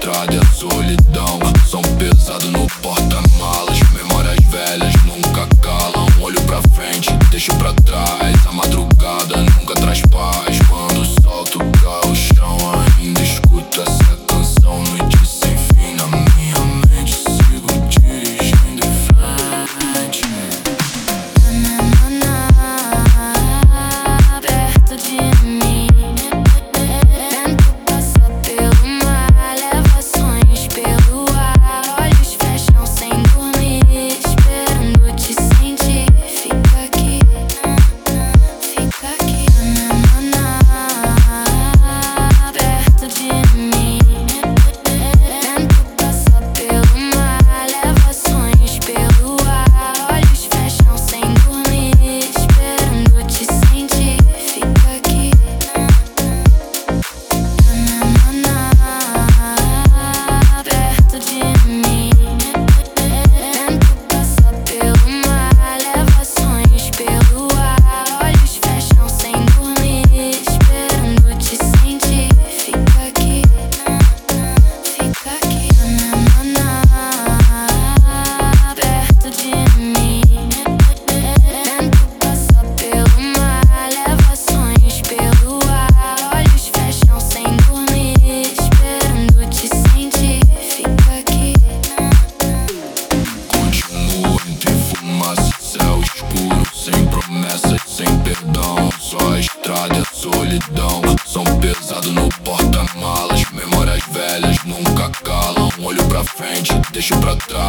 estrada e a solidão som pesado no porta-malas. Memórias velhas nunca calam. Olho pra frente, deixo pra trás. A madrugada nunca traz paz. Quando o sol toca o chão, ainda escuto essa canção. Noite sem fim na minha mente. Sigo dirigindo em frente. Perto de mim, tento passar pelo mar, leva sonhos pelo ar. Olhos fecham sem dormir, esperando te sentir. Fica aqui, fica aqui, perto de mim. Tento passar pelo mar, leva sonhos pelo ar. Olhos fecham sem dormir, esperando te sentir. Fica aqui, perto de mim. Tento passar pelo mar, leva sonhos pelo ar. Olhos fecham sem dormir, esperando te sentir. Fica aqui, fica aqui, perto de mim. Tento passar pelo mar, leva sonhos pelo ar. Olhos fecham sem dormir, esperando te sentir. Fica aqui. Continuo entre fumaça e céu escuro, sem promessas, sem perdão. Só a estrada e a solidão som pesado no porta-malas. Memórias velhas nunca calam. Olho pra frente, deixo pra trás.